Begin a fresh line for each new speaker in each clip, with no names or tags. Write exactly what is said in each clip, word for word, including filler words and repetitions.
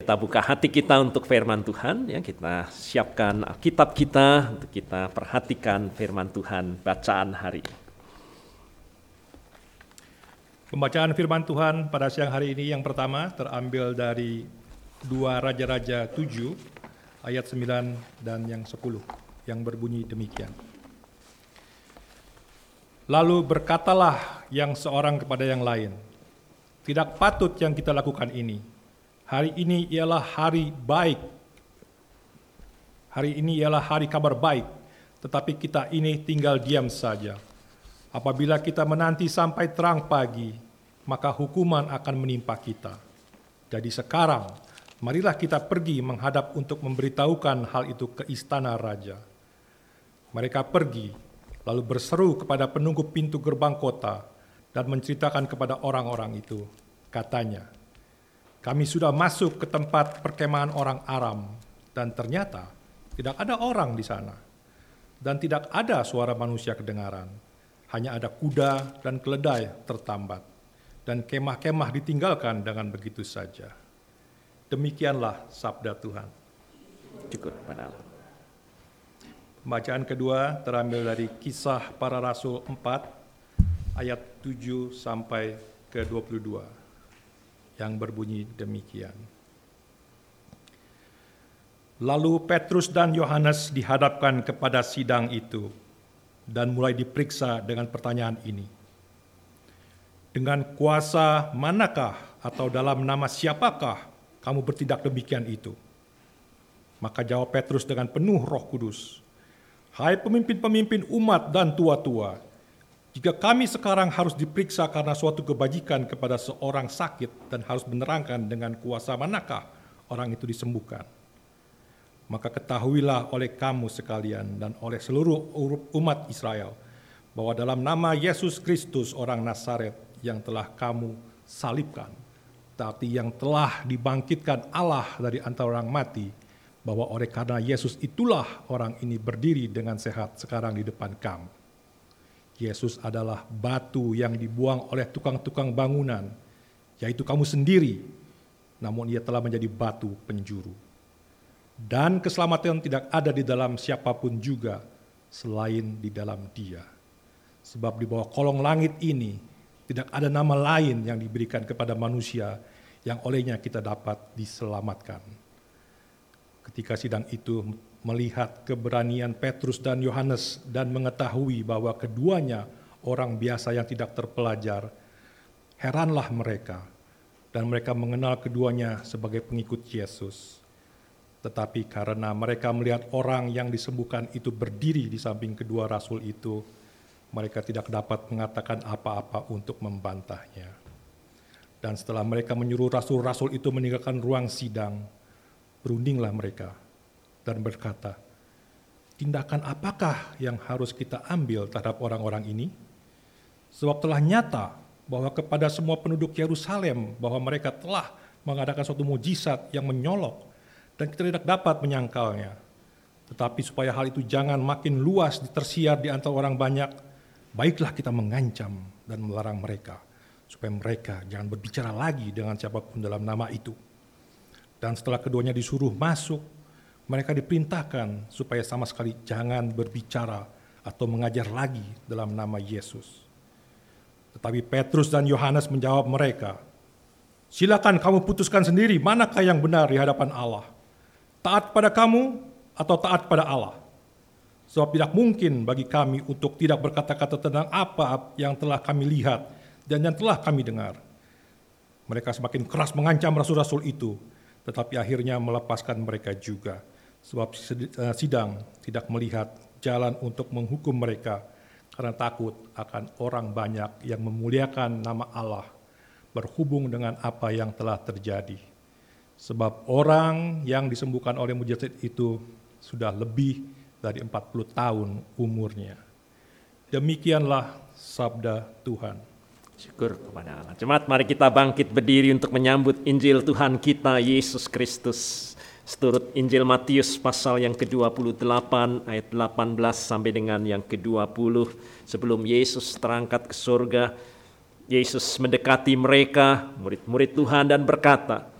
kita buka hati kita untuk firman Tuhan, ya, kita siapkan Alkitab kita untuk kita perhatikan firman Tuhan bacaan hari ini.
Pembacaan firman Tuhan pada siang hari ini yang pertama terambil dari dua Raja-Raja tujuh ayat sembilan dan yang sepuluh yang berbunyi demikian. Lalu berkatalah yang seorang kepada yang lain, tidak patut yang kita lakukan ini. Hari ini ialah hari baik. Hari ini ialah hari kabar baik, tetapi kita ini tinggal diam saja. Apabila kita menanti sampai terang pagi, maka hukuman akan menimpa kita. Jadi sekarang, marilah kita pergi menghadap untuk memberitahukan hal itu ke istana raja. Mereka pergi, lalu berseru kepada penunggu pintu gerbang kota dan menceritakan kepada orang-orang itu. Katanya, kami sudah masuk ke tempat perkemahan orang Aram, dan ternyata tidak ada orang di sana. Dan tidak ada suara manusia kedengaran. Hanya ada kuda dan keledai tertambat. Dan kemah-kemah ditinggalkan dengan begitu saja. Demikianlah sabda Tuhan.
Cukup pada Allah.
Bacaan kedua terambil dari Kisah Para Rasul empat ayat tujuh sampai ke dua puluh dua yang berbunyi demikian. Lalu Petrus dan Yohanes dihadapkan kepada sidang itu dan mulai diperiksa dengan pertanyaan ini. Dengan kuasa manakah atau dalam nama siapakah kamu bertindak demikian itu? Maka jawab Petrus dengan penuh Roh Kudus, hai pemimpin-pemimpin umat dan tua-tua, jika kami sekarang harus diperiksa karena suatu kebajikan kepada seorang sakit dan harus menerangkan dengan kuasa manakah orang itu disembuhkan, maka ketahuilah oleh kamu sekalian dan oleh seluruh umat Israel bahwa dalam nama Yesus Kristus orang Nazaret yang telah kamu salibkan, tapi yang telah dibangkitkan Allah dari antara orang mati, bahwa oleh karena Yesus itulah orang ini berdiri dengan sehat sekarang di depan kamu. Yesus adalah batu yang dibuang oleh tukang-tukang bangunan, yaitu kamu sendiri, namun ia telah menjadi batu penjuru. Dan keselamatan tidak ada di dalam siapapun juga selain di dalam Dia. Sebab di bawah kolong langit ini tidak ada nama lain yang diberikan kepada manusia yang olehnya kita dapat diselamatkan. Ketika sidang itu melihat keberanian Petrus dan Yohanes dan mengetahui bahwa keduanya orang biasa yang tidak terpelajar, heranlah mereka dan mereka mengenal keduanya sebagai pengikut Yesus. Tetapi karena mereka melihat orang yang disembuhkan itu berdiri di samping kedua rasul itu, mereka tidak dapat mengatakan apa-apa untuk membantahnya. Dan setelah mereka menyuruh rasul-rasul itu meninggalkan ruang sidang, berundinglah mereka dan berkata, tindakan apakah yang harus kita ambil terhadap orang-orang ini? Sebab telah nyata bahwa kepada semua penduduk Yerusalem bahwa mereka telah mengadakan suatu mujizat yang menyolok dan kita tidak dapat menyangkalnya. Tetapi supaya hal itu jangan makin luas tersiar di antara orang banyak, baiklah kita mengancam dan melarang mereka, supaya mereka jangan berbicara lagi dengan siapapun dalam nama itu. Dan setelah keduanya disuruh masuk, mereka diperintahkan supaya sama sekali jangan berbicara atau mengajar lagi dalam nama Yesus. Tetapi Petrus dan Yohanes menjawab mereka, silakan kamu putuskan sendiri manakah yang benar di hadapan Allah, taat pada kamu atau taat pada Allah. Sebab tidak mungkin bagi kami untuk tidak berkata-kata tentang apa yang telah kami lihat dan yang telah kami dengar. Mereka semakin keras mengancam rasul-rasul itu, tetapi akhirnya melepaskan mereka juga. Sebab sidang tidak melihat jalan untuk menghukum mereka karena takut akan orang banyak yang memuliakan nama Allah berhubung dengan apa yang telah terjadi. Sebab orang yang disembuhkan oleh mujizat itu sudah lebih dari empat puluh tahun umurnya. Demikianlah sabda Tuhan.
Syukur kepada Allah. Jemaat, mari kita bangkit berdiri untuk menyambut Injil Tuhan kita Yesus Kristus. Seturut Injil Matius pasal yang ke dua puluh delapan ayat delapan belas sampai dengan yang ke dua puluh. Sebelum Yesus terangkat ke surga, Yesus mendekati mereka, murid-murid Tuhan, dan berkata,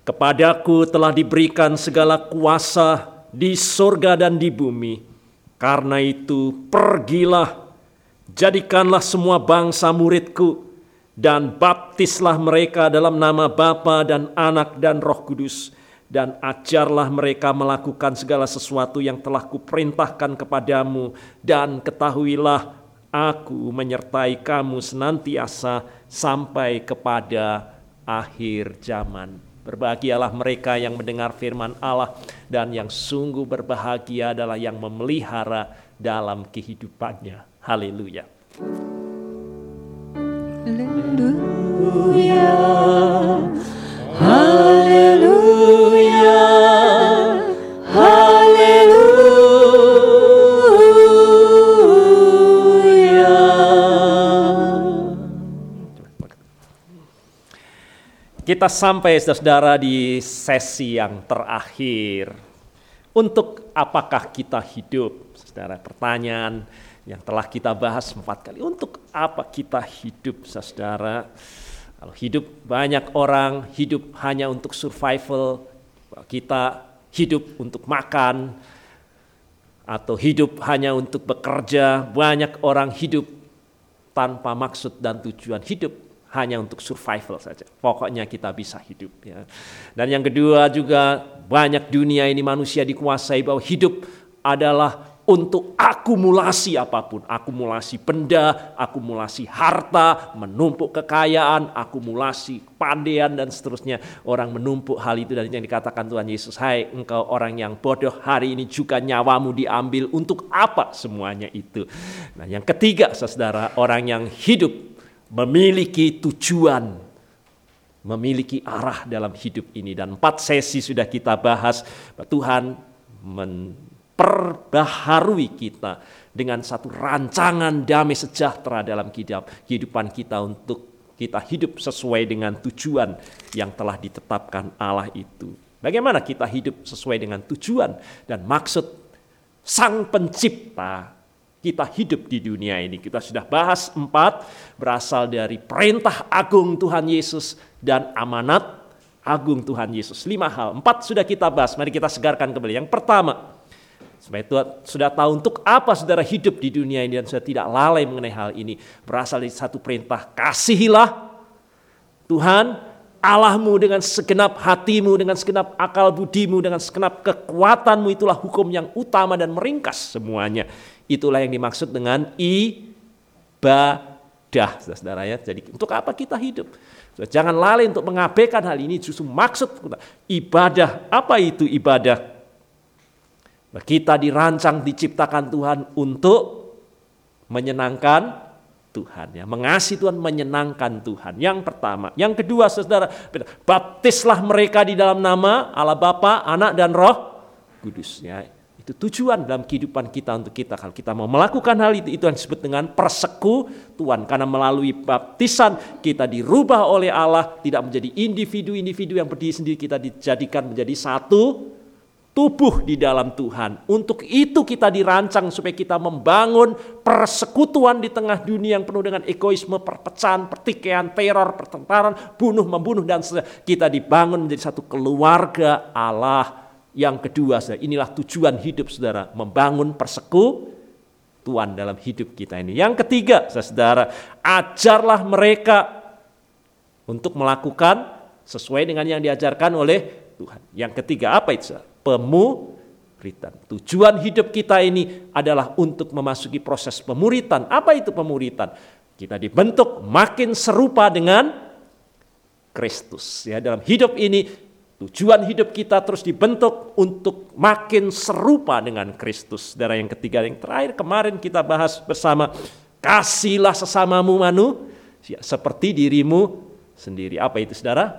Kepadaku telah diberikan segala kuasa di sorga dan di bumi. Karena itu pergilah, jadikanlah semua bangsa muridku, dan baptislah mereka dalam nama Bapa dan Anak dan Roh Kudus, dan ajarlah mereka melakukan segala sesuatu yang telah kuperintahkan kepadamu, dan ketahuilah aku menyertai kamu senantiasa sampai kepada akhir zaman. Berbahagialah mereka yang mendengar firman Allah, dan yang sungguh berbahagia adalah yang memelihara dalam kehidupannya. Haleluya.
Haleluya, haleluya, haleluya.
Kita sampai, saudara, di sesi yang terakhir. Untuk apakah kita hidup? Saudara, pertanyaan yang telah kita bahas empat kali. Untuk apa kita hidup, saudara? Kalau hidup, banyak orang hidup hanya untuk survival. Kita hidup untuk makan, atau hidup hanya untuk bekerja. Banyak orang hidup tanpa maksud dan tujuan. Hidup hanya untuk survival saja. Pokoknya kita bisa hidup. Ya. Dan yang kedua juga, banyak dunia ini manusia dikuasai bahwa hidup adalah untuk akumulasi apapun. Akumulasi benda, akumulasi harta, menumpuk kekayaan, akumulasi kepandaian dan seterusnya. Orang menumpuk hal itu, dan yang dikatakan Tuhan Yesus, hai engkau orang yang bodoh, hari ini juga nyawamu diambil. Untuk apa semuanya itu? Nah, yang ketiga, saudara, orang yang hidup memiliki tujuan, memiliki arah dalam hidup ini. Dan empat sesi sudah kita bahas. Tuhan memperbaharui kita dengan satu rancangan damai sejahtera dalam kehidupan kita, untuk kita hidup sesuai dengan tujuan yang telah ditetapkan Allah itu. Bagaimana kita hidup sesuai dengan tujuan dan maksud Sang Pencipta kita hidup di dunia ini? Kita sudah bahas empat, berasal dari perintah agung Tuhan Yesus dan amanat agung Tuhan Yesus. Lima hal, empat sudah kita bahas, mari kita segarkan kembali. Yang pertama, supaya Tuhan sudah tahu untuk apa saudara hidup di dunia ini dan sudah tidak lalai mengenai hal ini. Berasal dari satu perintah, kasihilah Tuhan Allahmu dengan segenap hatimu, dengan segenap akal budimu, dengan segenap kekuatanmu. Itulah hukum yang utama dan meringkas semuanya. Itulah yang dimaksud dengan ibadah, saudara ya. Jadi untuk apa kita hidup? Jangan lalai untuk mengabaikan hal ini. Justru maksud ibadah. Apa itu ibadah? Kita dirancang, diciptakan Tuhan untuk menyenangkan Tuhan, ya, mengasihi Tuhan, menyenangkan Tuhan. Yang pertama. Yang kedua, saudara, baptislah mereka di dalam nama Allah Bapa, Anak dan Roh Kudus. Ya, itu tujuan dalam kehidupan kita untuk kita. Kalau kita mau melakukan hal itu, itu yang disebut dengan persekutuan. Karena melalui baptisan kita dirubah oleh Allah, tidak menjadi individu-individu yang berdiri sendiri, kita dijadikan menjadi satu tubuh di dalam Tuhan. Untuk itu kita dirancang supaya kita membangun persekutuan di tengah dunia yang penuh dengan egoisme, perpecahan, pertikaian, teror, pertengkaran, bunuh, membunuh, dan kita dibangun menjadi satu keluarga Allah. Yang kedua, saudara, inilah tujuan hidup saudara, membangun persekutuan dalam hidup kita ini. Yang ketiga, saudara, ajarlah mereka untuk melakukan sesuai dengan yang diajarkan oleh Tuhan. Yang ketiga, apa itu? Pemuritan. Tujuan hidup kita ini adalah untuk memasuki proses pemuritan. Apa itu pemuritan? Kita dibentuk makin serupa dengan Kristus. Ya, dalam hidup ini tujuan hidup kita terus dibentuk untuk makin serupa dengan Kristus. Saudara, yang ketiga, yang terakhir kemarin kita bahas bersama, kasihlah sesamamu manusia seperti dirimu sendiri. Apa itu, saudara?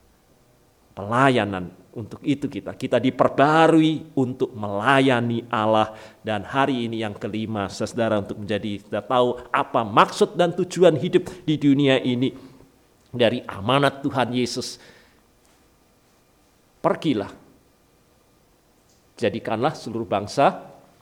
Pelayanan. Untuk itu kita kita diperbarui untuk melayani Allah. Dan hari ini yang kelima, saudara, untuk menjadi kita tahu apa maksud dan tujuan hidup di dunia ini dari amanat Tuhan Yesus. Pergilah, jadikanlah seluruh bangsa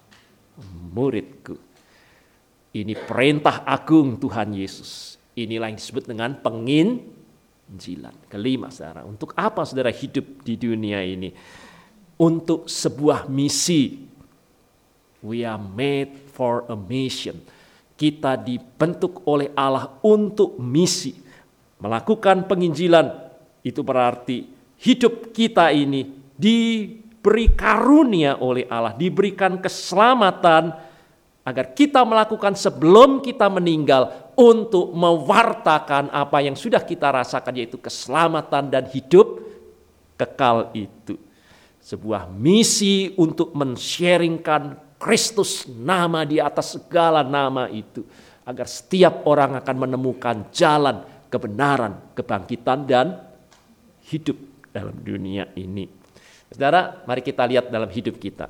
muridku. Ini perintah agung Tuhan Yesus. Inilah yang disebut dengan pengin penginjilan. Kelima, saudara, untuk apa saudara hidup di dunia ini? Untuk sebuah misi. We are made for a mission. Kita dibentuk oleh Allah untuk misi. Melakukan penginjilan itu berarti hidup kita ini diberi karunia oleh Allah, diberikan keselamatan agar kita melakukan sebelum kita meninggal untuk mewartakan apa yang sudah kita rasakan, yaitu keselamatan dan hidup kekal itu. Sebuah misi untuk men-sharingkan Kristus, nama di atas segala nama itu, agar setiap orang akan menemukan jalan kebenaran, kebangkitan, dan hidup dalam dunia ini. Saudara, mari kita lihat dalam hidup kita.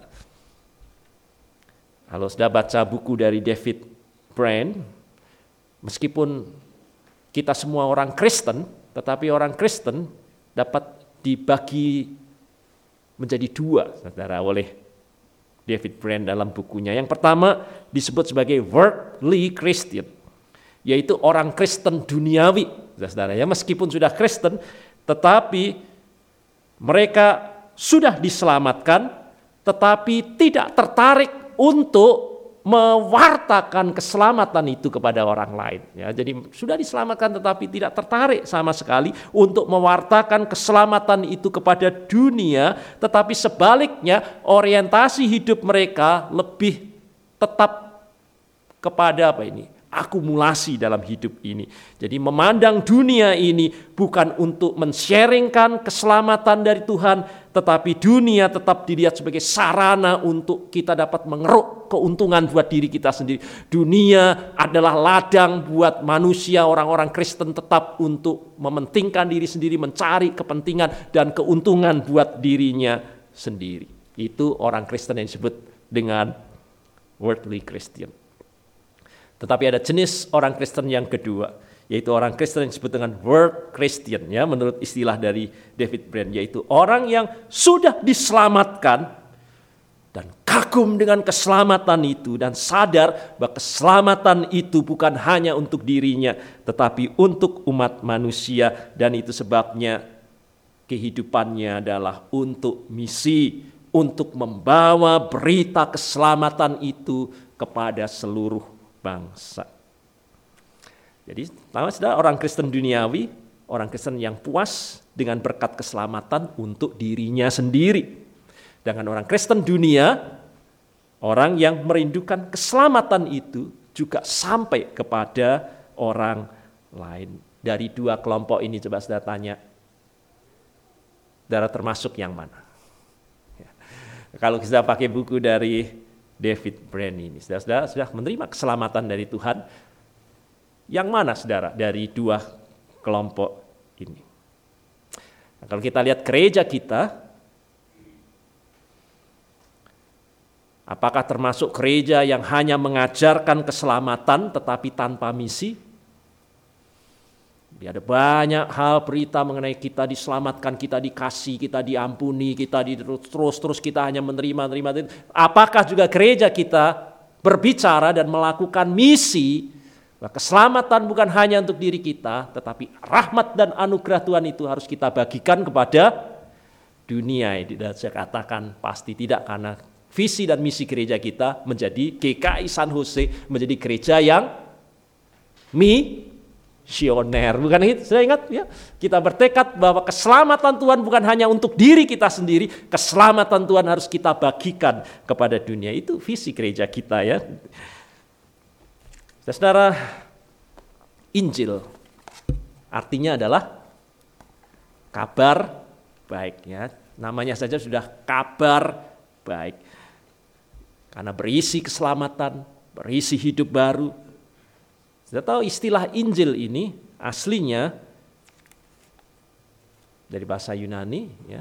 Kalau sudah baca buku dari David Brand, meskipun kita semua orang Kristen, tetapi orang Kristen dapat dibagi menjadi dua, saudara, oleh David Brand dalam bukunya. Yang pertama disebut sebagai worldly Christian, yaitu orang Kristen duniawi, saudara ya. Meskipun sudah Kristen, tetapi mereka sudah diselamatkan, tetapi tidak tertarik untuk mewartakan keselamatan itu kepada orang lain. Ya, jadi sudah diselamatkan tetapi tidak tertarik sama sekali untuk mewartakan keselamatan itu kepada dunia, tetapi sebaliknya orientasi hidup mereka lebih tetap kepada apa ini? Akumulasi dalam hidup ini. Jadi memandang dunia ini bukan untuk men-sharingkan keselamatan dari Tuhan, tetapi dunia tetap dilihat sebagai sarana untuk kita dapat mengeruk keuntungan buat diri kita sendiri. Dunia adalah ladang buat manusia, orang-orang Kristen tetap untuk mementingkan diri sendiri, mencari kepentingan dan keuntungan buat dirinya sendiri. Itu orang Kristen yang disebut dengan worldly Christian. Tetapi ada jenis orang Kristen yang kedua, yaitu orang Kristen yang disebut dengan world Christian, ya, menurut istilah dari David Brand, yaitu orang yang sudah diselamatkan dan kagum dengan keselamatan itu dan sadar bahwa keselamatan itu bukan hanya untuk dirinya, tetapi untuk umat manusia, dan itu sebabnya kehidupannya adalah untuk misi, untuk membawa berita keselamatan itu kepada seluruh bangsa. Jadi pertama sudah orang Kristen duniawi, orang Kristen yang puas dengan berkat keselamatan untuk dirinya sendiri. Dengan orang Kristen dunia, orang yang merindukan keselamatan itu juga sampai kepada orang lain. Dari dua kelompok ini coba saudara tanya, saudara termasuk yang mana? Ya. Kalau kita pakai buku dari David Brand ini, saudara sudah menerima keselamatan dari Tuhan. Yang mana saudara dari dua kelompok ini? Nah, kalau kita lihat gereja kita, apakah termasuk gereja yang hanya mengajarkan keselamatan tetapi tanpa misi? Ada banyak hal berita mengenai kita diselamatkan, kita dikasih, kita diampuni, kita di, terus terus kita hanya menerima menerima. Apakah juga gereja kita berbicara dan melakukan misi? Keselamatan bukan hanya untuk diri kita, tetapi rahmat dan anugerah Tuhan itu harus kita bagikan kepada dunia. Dan saya katakan pasti tidak, karena visi dan misi gereja kita menjadi G K I San Jose, menjadi gereja yang misioner. Bukan itu, saya ingat ya, kita bertekad bahwa keselamatan Tuhan bukan hanya untuk diri kita sendiri, keselamatan Tuhan harus kita bagikan kepada dunia. Itu visi gereja kita ya. Saudara, Injil artinya adalah kabar baik ya. Namanya saja sudah kabar baik. Karena berisi keselamatan, berisi hidup baru. Sudah tahu istilah Injil ini aslinya dari bahasa Yunani ya.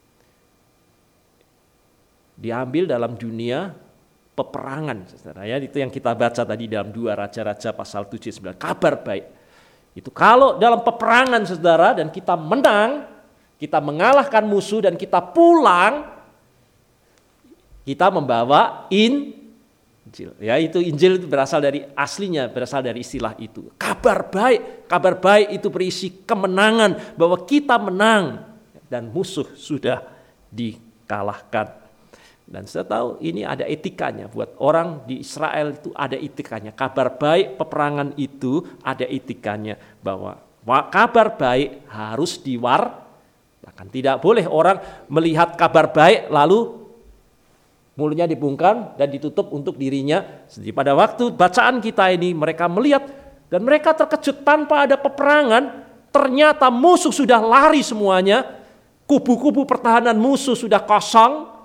Diambil dalam dunia peperangan, saudara ya. Itu yang kita baca tadi dalam dua Raja-Raja pasal tujuh sembilan. Kabar baik. Itu kalau dalam peperangan saudara dan kita menang, kita mengalahkan musuh dan kita pulang, kita membawa in Injil. Ya, itu Injil itu berasal dari aslinya berasal dari istilah itu. Kabar baik, kabar baik itu berisi kemenangan, bahwa kita menang dan musuh sudah dikalahkan. Dan saya tahu ini ada etikanya, buat orang di Israel itu ada etikanya. Kabar baik peperangan itu ada etikanya, bahwa kabar baik harus diwartakan. Tidak boleh orang melihat kabar baik lalu mulutnya dibungkam dan ditutup untuk dirinya sendiri. Pada waktu bacaan kita ini mereka melihat dan mereka terkejut, tanpa ada peperangan ternyata musuh sudah lari semuanya, kubu-kubu pertahanan musuh sudah kosong.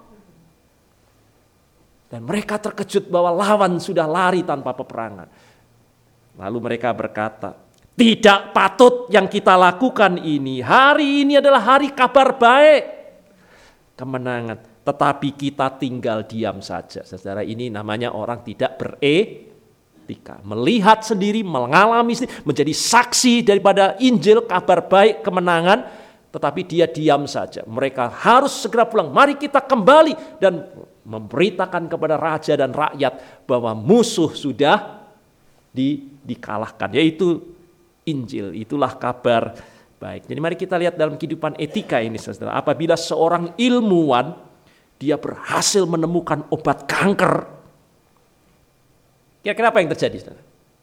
Dan mereka terkejut bahwa lawan sudah lari tanpa peperangan. Lalu mereka berkata, tidak patut yang kita lakukan ini. Hari ini adalah hari kabar baik, kemenangan. Tetapi kita tinggal diam saja. Saudara, ini namanya orang tidak beretika. Melihat sendiri, mengalami sendiri, menjadi saksi daripada Injil, kabar baik, kemenangan. Tetapi dia diam saja. Mereka harus segera pulang. Mari kita kembali dan memberitakan kepada raja dan rakyat bahwa musuh sudah di, dikalahkan. Yaitu Injil, itulah kabar baik. Jadi mari kita lihat dalam kehidupan etika ini, saudara. Apabila seorang ilmuwan, dia berhasil menemukan obat kanker, kira-kira apa yang terjadi, saudara?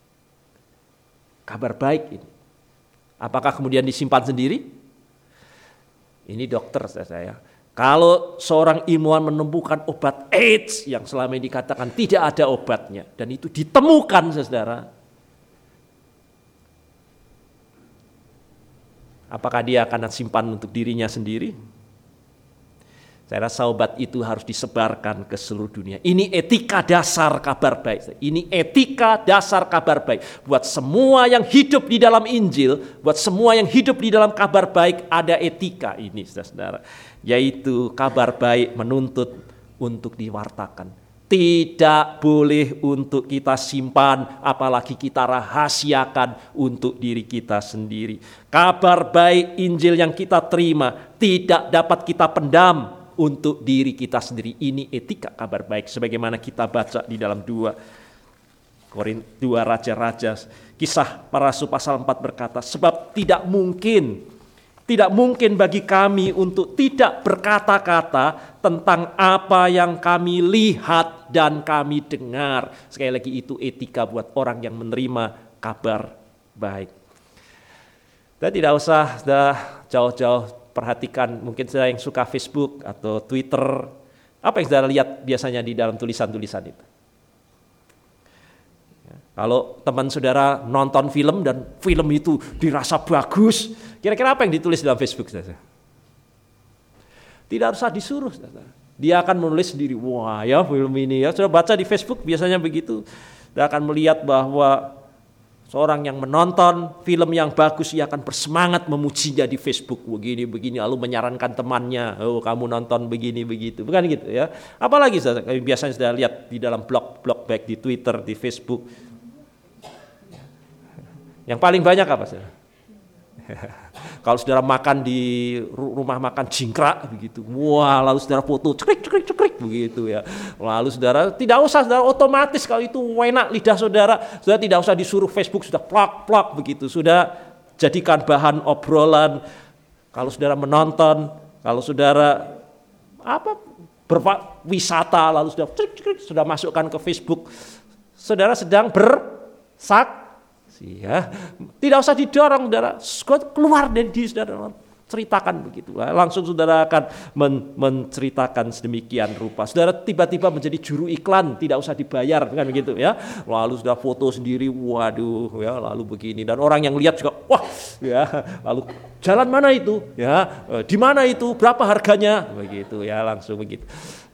Kabar baik ini. Apakah kemudian disimpan sendiri? Ini dokter, saya. Kalau seorang ilmuwan menemukan obat AIDS yang selama ini dikatakan tidak ada obatnya, dan itu ditemukan, saudara, apakah dia akan simpan untuk dirinya sendiri? Saya rasa obat itu harus disebarkan ke seluruh dunia. Ini etika dasar kabar baik. Ini etika dasar kabar baik. Buat semua yang hidup di dalam Injil, buat semua yang hidup di dalam kabar baik, ada etika ini, saudara. Yaitu kabar baik menuntut untuk diwartakan. Tidak boleh untuk kita simpan, apalagi kita rahasiakan untuk diri kita sendiri. Kabar baik Injil yang kita terima tidak dapat kita pendam untuk diri kita sendiri. Ini etika kabar baik, sebagaimana kita baca di dalam dua dua Raja-Raja, kisah para rasul pasal empat berkata, sebab tidak mungkin Tidak mungkin bagi kami untuk tidak berkata-kata tentang apa yang kami lihat dan kami dengar. Sekali lagi, itu etika buat orang yang menerima kabar baik. Dan tidak usah sudah jauh-jauh perhatikan, mungkin saudara yang suka Facebook atau Twitter, apa yang saudara lihat biasanya di dalam tulisan-tulisan itu? Kalau teman saudara nonton film dan film itu dirasa bagus, kira-kira apa yang ditulis dalam Facebook? Saudara? Tidak usah disuruh. Saudara. Dia akan menulis sendiri, wah ya film ini ya. Sudah baca di Facebook biasanya begitu. Dia akan melihat bahwa seorang yang menonton film yang bagus, ia akan bersemangat memujinya di Facebook. Begini-begini, lalu menyarankan temannya, oh kamu nonton begini-begitu. Bukan gitu ya. Apalagi saudara, biasanya sudah lihat di dalam blog-blog baik di Twitter, di Facebook. Yang paling banyak apa saudara? Kalau saudara makan di rumah makan jingkrak begitu, wah lalu saudara foto cekrik cekrik cekrik begitu ya. Lalu saudara tidak usah saudara otomatis kalau itu enak lidah saudara, saudara tidak usah disuruh Facebook sudah plak plak begitu, sudah jadikan bahan obrolan. Kalau saudara menonton, kalau saudara apa berwisata lalu sudah cekrik cekrik sudah masukkan ke Facebook, saudara sedang bersak. Ya, tidak usah didorong, saudara. Keluar dari diri saudara, ceritakan begitu. Langsung saudara akan men- menceritakan sedemikian rupa. Saudara tiba-tiba menjadi juru iklan, tidak usah dibayar, kan begitu ya. Lalu sudah foto sendiri, waduh, ya, lalu begini. Dan orang yang lihat juga, wah, ya, lalu jalan mana itu, ya, di mana itu, berapa harganya, begitu ya, langsung begitu.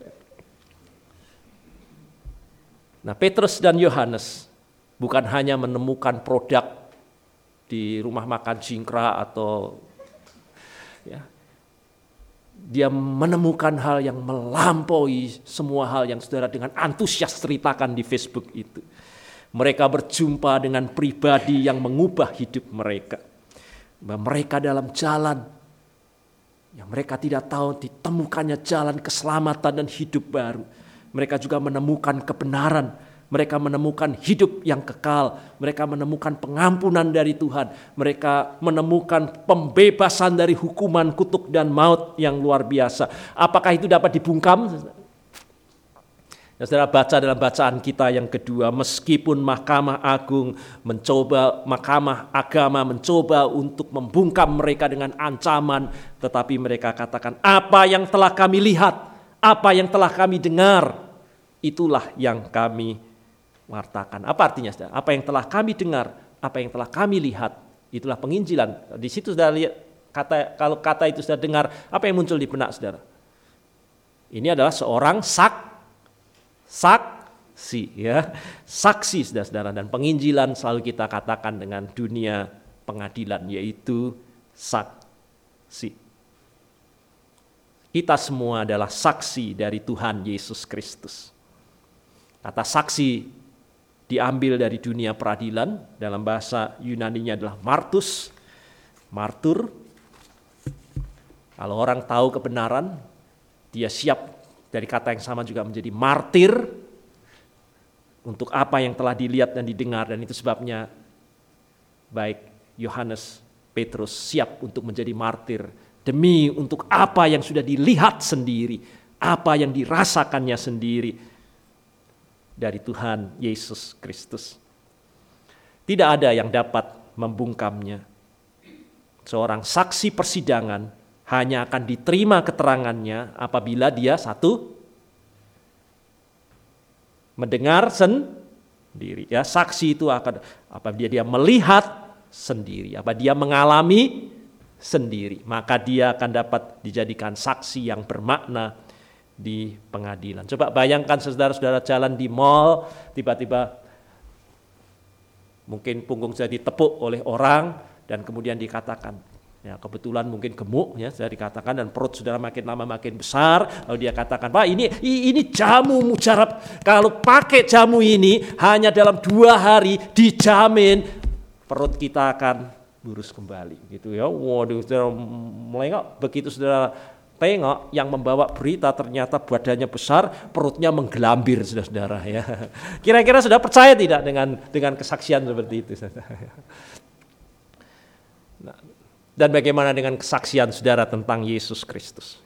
Nah, Petrus dan Yohanes bukan hanya menemukan produk di rumah makan jingkrak atau ya, dia menemukan hal yang melampaui semua hal yang saudara dengan antusias ceritakan di Facebook itu. Mereka berjumpa dengan pribadi yang mengubah hidup mereka. Mereka dalam jalan yang mereka tidak tahu ditemukannya jalan keselamatan dan hidup baru. Mereka juga menemukan kebenaran Mereka menemukan hidup yang kekal. Mereka menemukan pengampunan dari Tuhan. Mereka menemukan pembebasan dari hukuman kutuk dan maut yang luar biasa. Apakah itu dapat dibungkam? Ya, saudara baca dalam bacaan kita yang kedua, meskipun Mahkamah Agung mencoba, Mahkamah Agama mencoba untuk membungkam mereka dengan ancaman, tetapi mereka katakan, apa yang telah kami lihat, apa yang telah kami dengar, itulah yang kami wartakan. Apa artinya, saudara? Apa yang telah kami dengar, apa yang telah kami lihat, itulah penginjilan. Di situ saudara lihat, kata, kalau kata itu saudara dengar, apa yang muncul di benak saudara? Ini adalah seorang sak Saksi, ya, saksi saudara-saudara, dan penginjilan selalu kita katakan dengan dunia pengadilan, yaitu saksi. Kita semua adalah saksi dari Tuhan Yesus Kristus. Kata saksi diambil dari dunia peradilan, dalam bahasa Yunaninya adalah martus, martur. Kalau orang tahu kebenaran, dia siap. Dari kata yang sama juga menjadi martir untuk apa yang telah dilihat dan didengar, dan itu sebabnya baik Yohanes, Petrus siap untuk menjadi martir demi untuk apa yang sudah dilihat sendiri, apa yang dirasakannya sendiri dari Tuhan Yesus Kristus. Tidak ada yang dapat membungkamnya. Seorang saksi persidangan hanya akan diterima keterangannya apabila dia satu, mendengar sendiri. Ya, saksi itu akan apabila dia melihat sendiri, apabila dia mengalami sendiri, maka dia akan dapat dijadikan saksi yang bermakna di pengadilan. Coba bayangkan saudara-saudara jalan di mall, tiba-tiba mungkin punggung saya ditepuk oleh orang dan kemudian dikatakan, ya, kebetulan mungkin gemuk, ya, saya dikatakan, dan perut saudara makin lama makin besar. Lalu dia katakan, Pak, ini ini jamu mujarab. Kalau pakai jamu ini hanya dalam dua hari dijamin perut kita akan lurus kembali, gitu ya. Waduh, saudara melengok. Begitu saudara tengok, yang membawa berita ternyata badannya besar, perutnya menggelambir, saudara-saudara. Ya. Kira-kira sudah percaya tidak dengan dengan kesaksian seperti itu, saudara? Nah, dan bagaimana dengan kesaksian saudara tentang Yesus Kristus?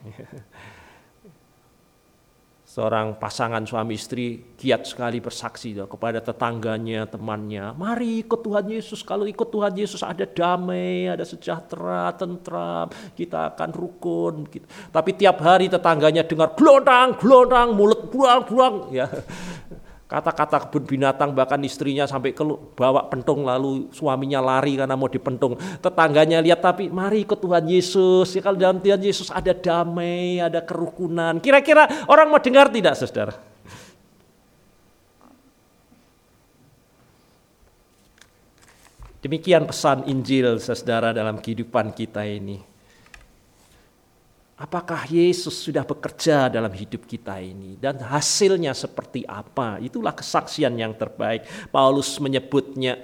Seorang pasangan suami istri giat sekali bersaksi kepada tetangganya, temannya. Mari ikut Tuhan Yesus. Kalau ikut Tuhan Yesus ada damai, ada sejahtera, tentram. Kita akan rukun. Tapi tiap hari tetangganya dengar glodang, glodang, mulut buang, buang. Ya. Kata-kata kebun binatang, bahkan istrinya sampai kelu, bawa pentung, lalu suaminya lari karena mau dipentung. Tetangganya lihat, tapi mari ikut Tuhan Yesus. Ya, kalau dalam Tuhan Yesus ada damai, ada kerukunan. Kira-kira orang mau dengar tidak, saudara? Demikian pesan Injil, saudara, dalam kehidupan kita ini. Apakah Yesus sudah bekerja dalam hidup kita ini? Dan hasilnya seperti apa? Itulah kesaksian yang terbaik. Paulus menyebutnya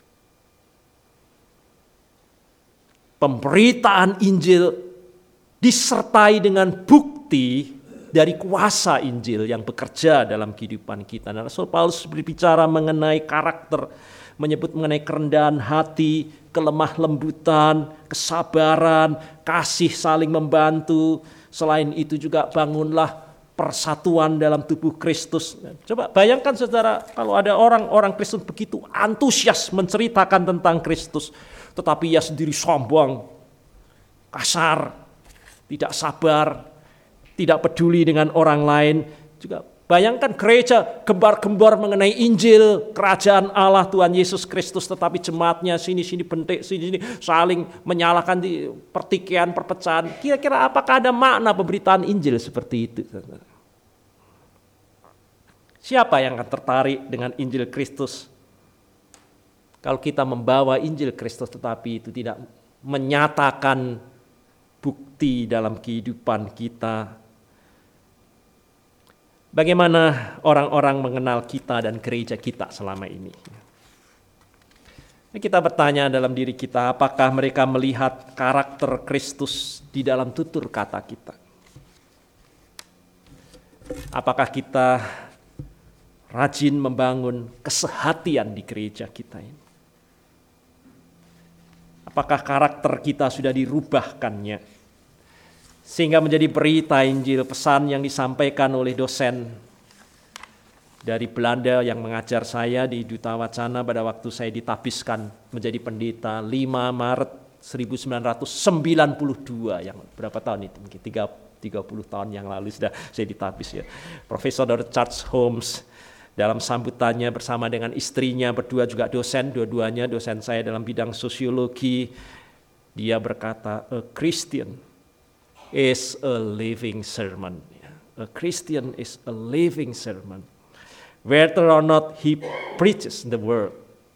pemberitaan Injil disertai dengan bukti dari kuasa Injil yang bekerja dalam kehidupan kita. Nah, Rasul Paulus berbicara mengenai karakter, menyebut mengenai kerendahan hati, kelemah lembutan, kesabaran, kasih saling membantu. Selain itu juga bangunlah persatuan dalam tubuh Kristus. Coba bayangkan saudara, kalau ada orang-orang Kristen begitu antusias menceritakan tentang Kristus, tetapi ia sendiri sombong, kasar, tidak sabar, tidak peduli dengan orang lain. Juga bayangkan gereja gembar-gembar mengenai Injil kerajaan Allah Tuhan Yesus Kristus, tetapi jemaatnya sini-sini bentik, sini-sini saling menyalahkan di pertikaian, perpecahan. Kira-kira apakah ada makna pemberitaan Injil seperti itu? Siapa yang akan tertarik dengan Injil Kristus? Kalau kita membawa Injil Kristus tetapi itu tidak menyatakan bukti dalam kehidupan kita, bagaimana orang-orang mengenal kita dan gereja kita selama ini? Kita bertanya dalam diri kita, apakah mereka melihat karakter Kristus di dalam tutur kata kita? Apakah kita rajin membangun kesehatian di gereja kita ini. Apakah karakter kita sudah dirubahkannya sehingga menjadi berita Injil, pesan yang disampaikan oleh dosen dari Belanda yang mengajar saya di Duta Wacana pada waktu saya ditabiskan menjadi pendeta lima Maret seribu sembilan ratus sembilan puluh dua, yang berapa tahun itu? Mungkin tiga puluh tahun yang lalu sudah saya ditabis ya. Profesor doktor Charles Holmes dalam sambutannya bersama dengan istrinya, berdua juga dosen, dua-duanya dosen saya dalam bidang sosiologi, dia berkata, a Christian is a living sermon. A Christian is a living sermon. Whether or not he preaches the word.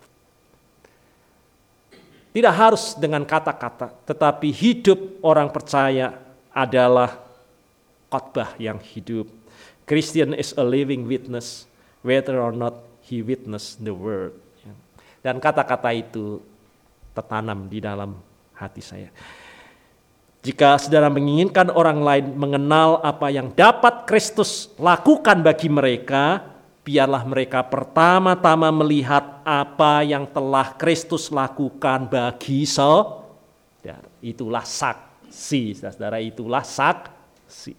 Tidak harus dengan kata-kata, tetapi hidup orang percaya adalah khotbah yang hidup. Christian is a living witness, whether or not he witness the word. Dan kata-kata itu tertanam di dalam hati saya. Jika saudara menginginkan orang lain mengenal apa yang dapat Kristus lakukan bagi mereka, biarlah mereka pertama-tama melihat apa yang telah Kristus lakukan bagi saudara. Itulah saksi, saudara, itulah saksi.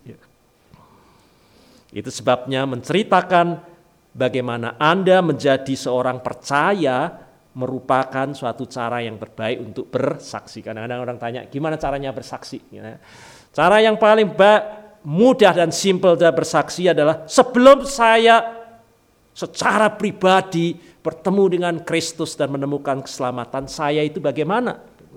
Itu sebabnya menceritakan bagaimana Anda menjadi seorang percaya merupakan suatu cara yang terbaik untuk bersaksi. Kadang-kadang orang tanya, gimana caranya bersaksi? Cara yang paling mudah dan simpel dalam bersaksi adalah sebelum saya secara pribadi bertemu dengan Kristus dan menemukan keselamatan, saya itu bagaimana?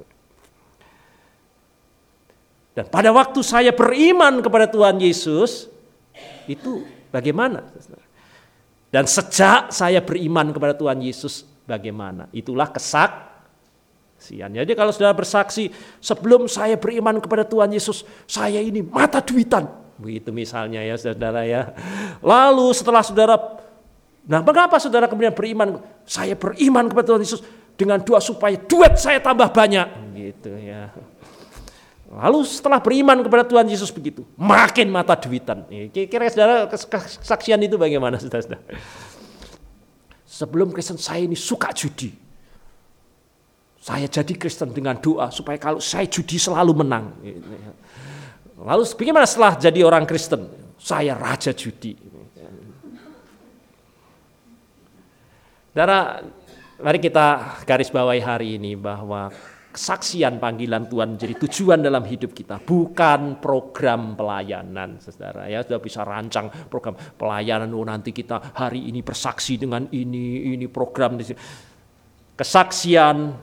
Dan pada waktu saya beriman kepada Tuhan Yesus, itu bagaimana? Dan sejak saya beriman kepada Tuhan Yesus, bagaimana? Itulah kesaksian. Jadi kalau saudara bersaksi, sebelum saya beriman kepada Tuhan Yesus, saya ini mata duitan. Begitu misalnya ya saudara ya. Lalu setelah saudara, nah mengapa saudara kemudian beriman? Saya beriman kepada Tuhan Yesus dengan doa supaya duit saya tambah banyak. Gitu ya. Lalu setelah beriman kepada Tuhan Yesus begitu, makin mata duitan. Kira-kira saudara kesaksian itu bagaimana saudara? Sebelum Kristen saya ini suka judi. Saya jadi Kristen dengan doa supaya kalau saya judi selalu menang. Lalu bagaimana setelah jadi orang Kristen? Saya raja judi. Saudara, mari kita garis bawahi hari ini bahwa kesaksian panggilan Tuhan menjadi tujuan dalam hidup kita, bukan program pelayanan, saudara. Ya, sudah bisa rancang program pelayanan. Oh, nanti kita hari ini bersaksi dengan ini, ini program. Kesaksian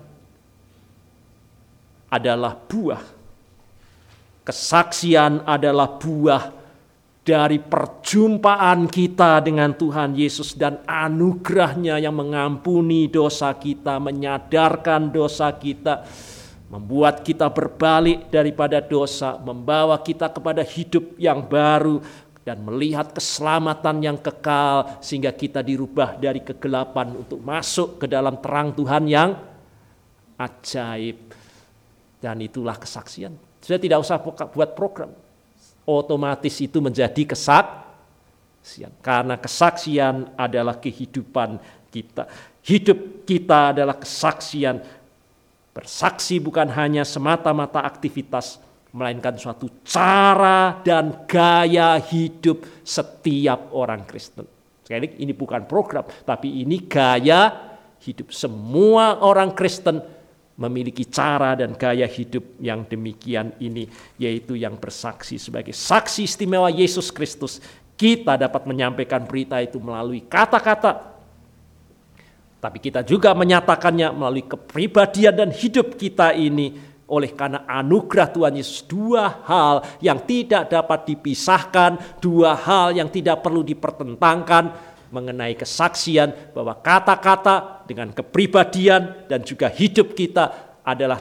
adalah buah. Kesaksian adalah buah dari perjumpaan kita dengan Tuhan Yesus dan anugerah-Nya yang mengampuni dosa kita, menyadarkan dosa kita, membuat kita berbalik daripada dosa, membawa kita kepada hidup yang baru dan melihat keselamatan yang kekal sehingga kita dirubah dari kegelapan untuk masuk ke dalam terang Tuhan yang ajaib. Dan itulah kesaksian. Sudah tidak usah buat program. Otomatis itu menjadi kesaksian. Karena kesaksian adalah kehidupan kita. Hidup kita adalah kesaksian. Bersaksi bukan hanya semata-mata aktivitas, melainkan suatu cara dan gaya hidup setiap orang Kristen. Sekali lagi, ini bukan program, tapi ini gaya hidup. Semua orang Kristen memiliki cara dan gaya hidup yang demikian ini, yaitu yang bersaksi. Sebagai saksi istimewa Yesus Kristus, kita dapat menyampaikan berita itu melalui kata-kata, tapi kita juga menyatakannya melalui kepribadian dan hidup kita ini. Oleh karena anugerah Tuhan Yesus, dua hal yang tidak dapat dipisahkan, dua hal yang tidak perlu dipertentangkan mengenai kesaksian, bahwa kata-kata dengan kepribadian dan juga hidup kita adalah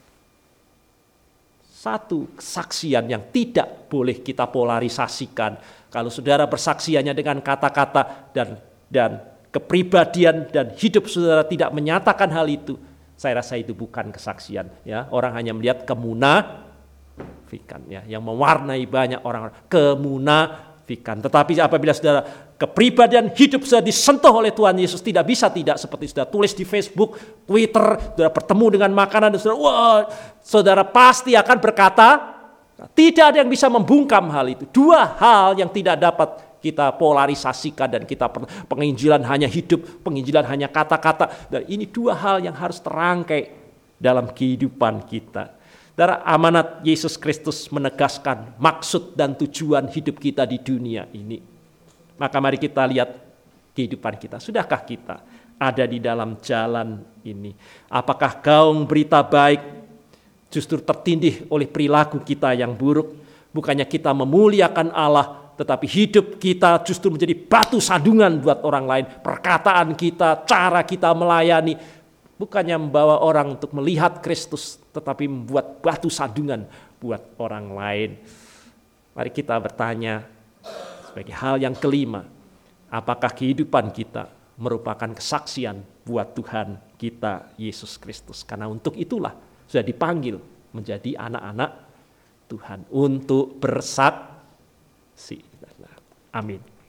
satu kesaksian yang tidak boleh kita polarisasikan. Kalau saudara bersaksi hanya dengan kata-kata dan dan kepribadian dan hidup saudara tidak menyatakan hal itu, saya rasa itu bukan kesaksian. Ya, orang hanya melihat kemunafikan, ya, yang mewarnai banyak orang. Kemunafikan. buktikan. Tetapi apabila saudara kepribadian hidup sudah disentuh oleh Tuhan Yesus, tidak bisa tidak seperti saudara tulis di Facebook, Twitter, saudara bertemu dengan makanan, dan saudara, wah, saudara pasti akan berkata, tidak ada yang bisa membungkam hal itu. Dua hal yang tidak dapat kita polarisasikan dan kita penginjilan hanya hidup, penginjilan hanya kata-kata. Dan ini dua hal yang harus terangkai dalam kehidupan kita. Darah amanat Yesus Kristus menegaskan maksud dan tujuan hidup kita di dunia ini. Maka mari kita lihat kehidupan kita. Sudahkah kita ada di dalam jalan ini? Apakah gaung berita baik justru tertindih oleh perilaku kita yang buruk? Bukannya kita memuliakan Allah, tetapi hidup kita justru menjadi batu sandungan buat orang lain. Perkataan kita, cara kita melayani, bukannya membawa orang untuk melihat Kristus, tetapi membuat batu sandungan buat orang lain. Mari kita bertanya sebagai hal yang kelima, apakah kehidupan kita merupakan kesaksian buat Tuhan kita Yesus Kristus? Karena untuk itulah sudah dipanggil menjadi anak-anak Tuhan, untuk bersaksi. Amin.